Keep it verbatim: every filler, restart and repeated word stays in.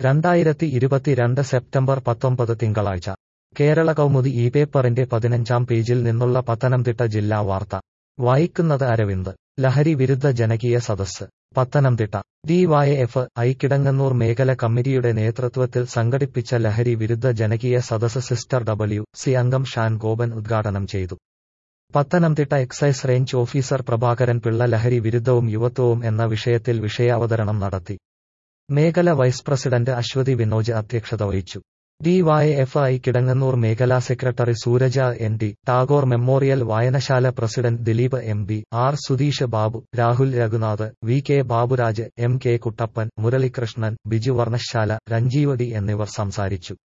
രണ്ടായിരത്തി ഇരുപത്തിരണ്ട് സെപ്റ്റംബർ പത്തൊമ്പത് തിങ്കളാഴ്ച കേരള കൗമുദി ഈ പേപ്പറിന്റെ പതിനഞ്ചാം പേജിൽ നിന്നുള്ള പത്തനംതിട്ട ജില്ലാ വാർത്ത വായിക്കുന്നത് അരവിന്ദ്. ലഹരി വിരുദ്ധ ജനകീയ സദസ്സ് Pathanamthitta. D Y F I Kidangannur മേഖല കമ്മിറ്റിയുടെ നേതൃത്വത്തിൽ സംഘടിപ്പിച്ച ലഹരി വിരുദ്ധ ജനകീയ സദസ്സ് സിസ്റ്റർ ഡബ്ല്യു സി അംഗം ഷാൻ ഗോപൻ ഉദ്ഘാടനം ചെയ്തു. Pathanamthitta excise range officer Prabhakaran Pillai ലഹരി വിരുദ്ധവും യുവത്വവും എന്ന വിഷയത്തിൽ വിഷയാവതരണം നടത്തി. മേഖല വൈസ് പ്രസിഡന്റ് അശ്വതി വിനോജ് അധ്യക്ഷത വഹിച്ചു. D Y F I Kidangannur മേഖലാ secretary Sooraja N T, Tagore memorial വായനശാല president Dileep M P, R Sudheesh Babu, Rahul Raghunath, V K Baburaj, M K Kuttappan, Muralikrishnan, Biju Varnashala, Ranjeeva D എന്നിവർ സംസാരിച്ചു.